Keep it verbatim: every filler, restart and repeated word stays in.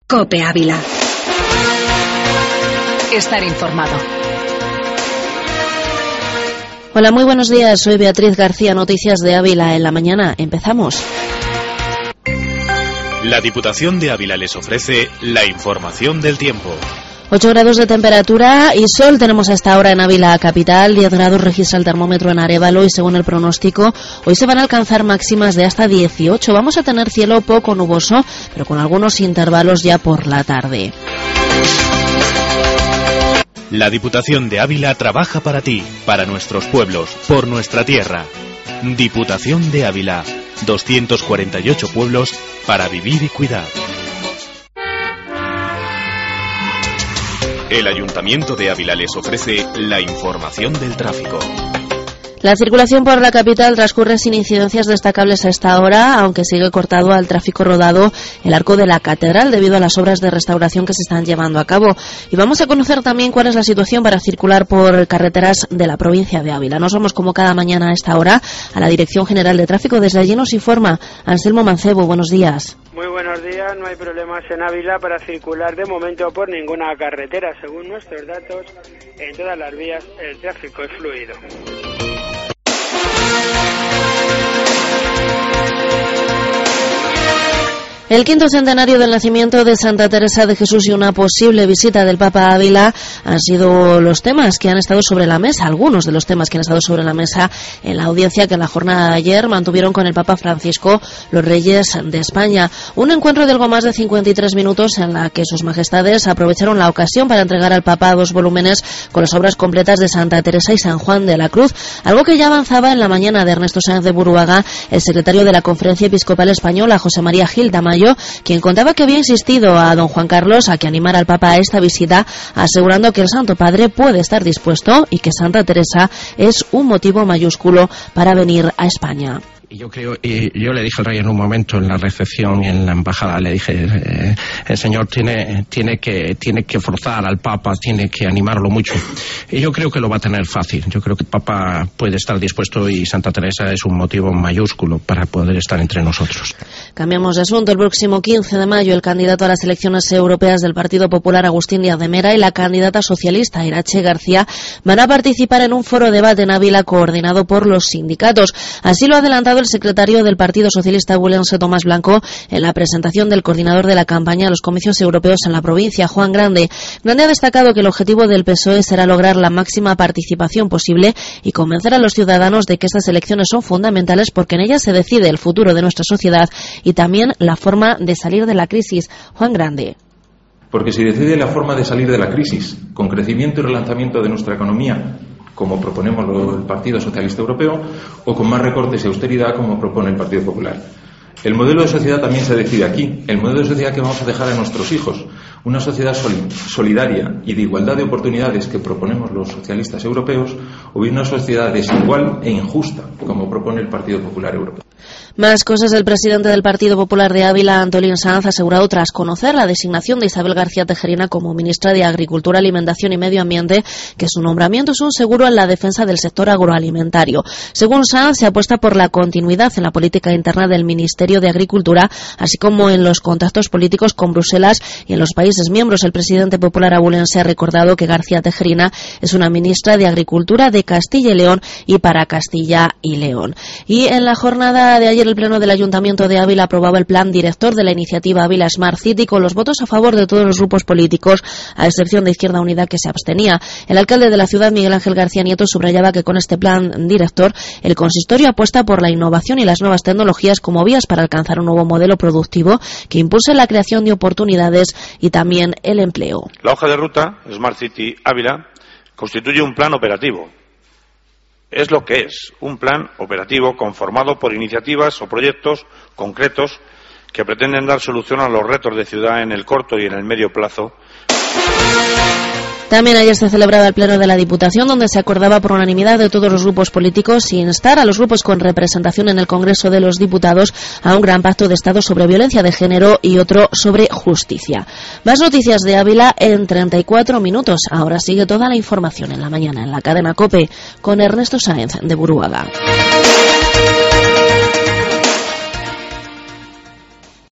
COPE Ávila. Estar informado. Hola, muy buenos días. Soy Beatriz García, Noticias de Ávila en la mañana. Empezamos. La Diputación de Ávila les ofrece la información del tiempo. ocho grados de temperatura y sol tenemos a esta hora en Ávila capital. diez grados registra el termómetro en Arévalo y según el pronóstico hoy se van a alcanzar máximas de hasta dieciocho. Vamos a tener cielo poco nuboso, pero con algunos intervalos ya por la tarde. La Diputación de Ávila trabaja para ti, para nuestros pueblos, por nuestra tierra. Diputación de Ávila, doscientos cuarenta y ocho pueblos para vivir y cuidar. El Ayuntamiento de Ávila les ofrece la información del tráfico. La circulación por la capital transcurre sin incidencias destacables a esta hora, aunque sigue cortado al tráfico rodado el arco de la catedral debido a las obras de restauración que se están llevando a cabo. Y vamos a conocer también cuál es la situación para circular por carreteras de la provincia de Ávila. Nos vamos como cada mañana a esta hora a la Dirección General de Tráfico. Desde allí nos informa Anselmo Mancebo. Buenos días. Muy buenos días. No hay problemas en Ávila para circular de momento por ninguna carretera. Según nuestros datos, en todas las vías el tráfico es fluido. El quinto centenario del nacimiento de Santa Teresa de Jesús y una posible visita del Papa a Ávila han sido los temas que han estado sobre la mesa, algunos de los temas que han estado sobre la mesa en la audiencia que en la jornada de ayer mantuvieron con el Papa Francisco los reyes de España. Un encuentro de algo más de cincuenta y tres minutos en la que sus majestades aprovecharon la ocasión para entregar al Papa dos volúmenes con las obras completas de Santa Teresa y San Juan de la Cruz, algo que ya avanzaba en la mañana de Ernesto Sáenz de Buruaga, el secretario de la Conferencia Episcopal Española, José María Gil Tamayo, quien contaba que había insistido a don Juan Carlos a que animara al Papa a esta visita, asegurando que el Santo Padre puede estar dispuesto y que Santa Teresa es un motivo mayúsculo para venir a España. Y yo creo, y yo le dije al rey en un momento en la recepción y en la embajada, le dije, eh, el señor tiene, tiene que, tiene que forzar al Papa, tiene que animarlo mucho. Y yo creo que lo va a tener fácil. Yo creo que el Papa puede estar dispuesto y Santa Teresa es un motivo mayúsculo para poder estar entre nosotros. Cambiamos de asunto. El próximo quince de mayo, el candidato a las elecciones europeas del Partido Popular, Agustín Díaz de Mera, y la candidata socialista, Irache García, van a participar en un foro debate en Ávila coordinado por los sindicatos. Así lo ha adelantado el secretario del Partido Socialista Ourense, Tomás Blanco, en la presentación del coordinador de la campaña a los comicios europeos en la provincia, Juan Grande. Grande ha destacado que el objetivo del P S O E será lograr la máxima participación posible y convencer a los ciudadanos de que estas elecciones son fundamentales porque en ellas se decide el futuro de nuestra sociedad y también la forma de salir de la crisis. Juan Grande. Porque se decide la forma de salir de la crisis, con crecimiento y relanzamiento de nuestra economía, como proponemos el Partido Socialista Europeo, o con más recortes y austeridad, como propone el Partido Popular. El modelo de sociedad también se decide aquí, el modelo de sociedad que vamos a dejar a nuestros hijos, una sociedad solidaria y de igualdad de oportunidades que proponemos los socialistas europeos, o bien una sociedad desigual e injusta, como propone el Partido Popular Europeo. Más cosas. El presidente del Partido Popular de Ávila, Antolín Sanz, ha asegurado tras conocer la designación de Isabel García Tejerina como ministra de Agricultura, Alimentación y Medio Ambiente que su nombramiento es un seguro en la defensa del sector agroalimentario. Según Sanz, se apuesta por la continuidad en la política interna del Ministerio de Agricultura, así como en los contactos políticos con Bruselas y en los países miembros. El presidente popular abulense ha recordado que García Tejerina es una ministra de Agricultura de Castilla y León y para Castilla y León. Y en la jornada de ayer el Pleno del Ayuntamiento de Ávila aprobaba el plan director de la iniciativa Ávila Smart City con los votos a favor de todos los grupos políticos, a excepción de Izquierda Unida, que se abstenía. El alcalde de la ciudad, Miguel Ángel García Nieto, subrayaba que con este plan director el consistorio apuesta por la innovación y las nuevas tecnologías como vías para alcanzar un nuevo modelo productivo que impulse la creación de oportunidades y también el empleo. La hoja de ruta Smart City Ávila constituye un plan operativo. Es lo que es, un plan operativo conformado por iniciativas o proyectos concretos que pretenden dar solución a los retos de ciudad en el corto y en el medio plazo. También ayer se celebraba el Pleno de la Diputación, donde se acordaba por unanimidad de todos los grupos políticos instar a los grupos con representación en el Congreso de los Diputados a un gran pacto de Estado sobre violencia de género y otro sobre justicia. Más noticias de Ávila en treinta y cuatro minutos. Ahora sigue toda la información en la mañana en la cadena COPE con Ernesto Sáenz de Buruaga.